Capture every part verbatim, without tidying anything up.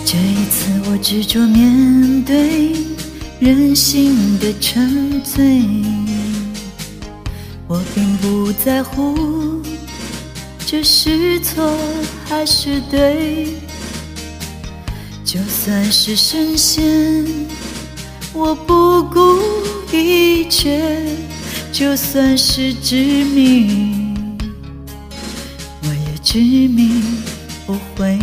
这一次我执着面对人性的沉醉，我并不在乎这是错还是对，就算是神仙我不顾一切，就算是致命我也执迷不悔。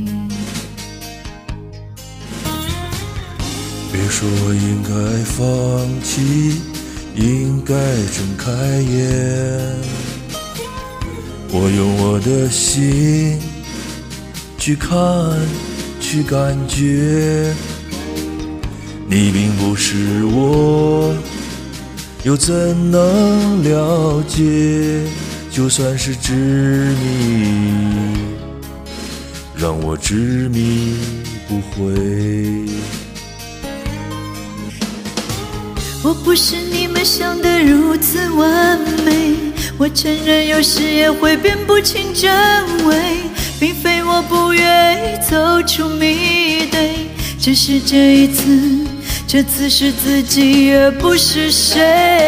别说应该放弃，应该睁开眼，我用我的心去看，去感觉，你并不是我，又怎能了解？就算是执迷，让我执迷不悔。 我不是你们想的如此完美，我承认有时也会辨不清真伪，并非我不愿意走出迷堆，只是这一次，这次是自己而不是谁。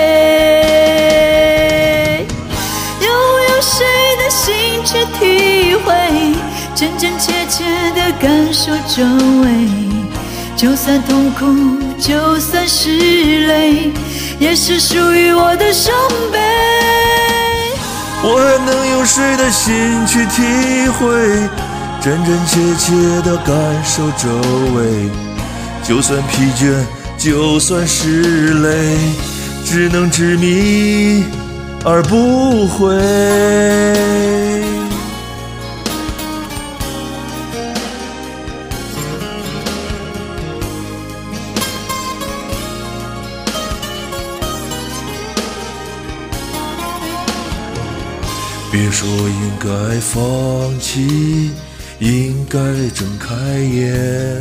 要我用谁的心去体会，真真切切地感受周围，就算痛苦，就算是泪，也是属于我的伤悲。 我还能用谁的心去体会，真真切切地感受周围，就算疲倦，就算是累，只能执迷而不悔。别说应该放弃，应该睁开眼，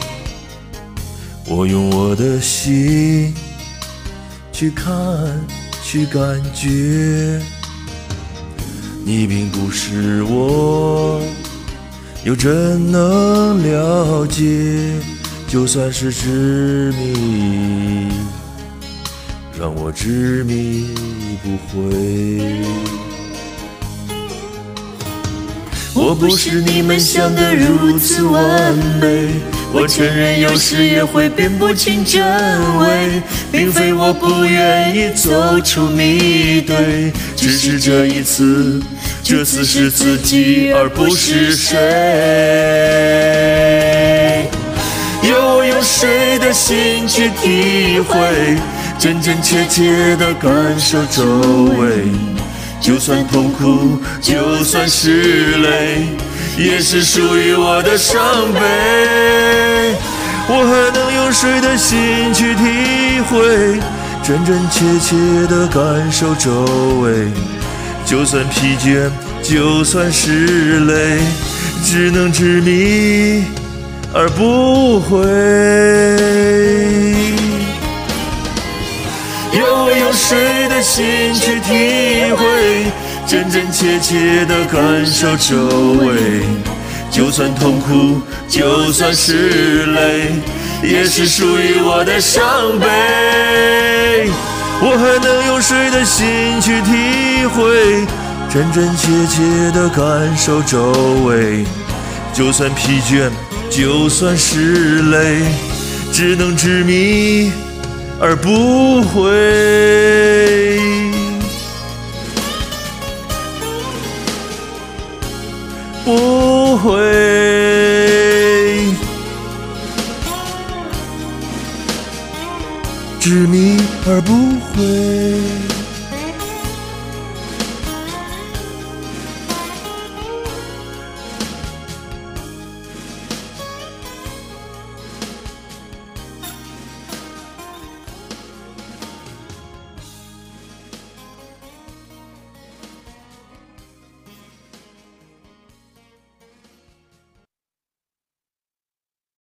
我用我的心去看，去感觉，你并不是我，又怎能了解？就算是执迷，让我执迷不悔。我不是你们想的如此完美，我承认有时也会辨不清真伪，并非我不愿意走出迷堆，只是这一次，这次是自己而不是谁。要我用谁的心去体会，真真切切地感受周围，就算痛苦，就算是泪，也是属于我的伤悲。我还能用谁的心去体会，真真切切地感受周围，就算疲倦，就算是累，只能执迷而不悔。要我用谁的心去体会，真真切切地感受周围，就算痛苦，就算是泪，也是属于我的伤悲。我还能用谁的心去体会，真真切切地感受周围，就算疲倦，就算是累，只能执迷而不悔。不悔，执迷而不悔。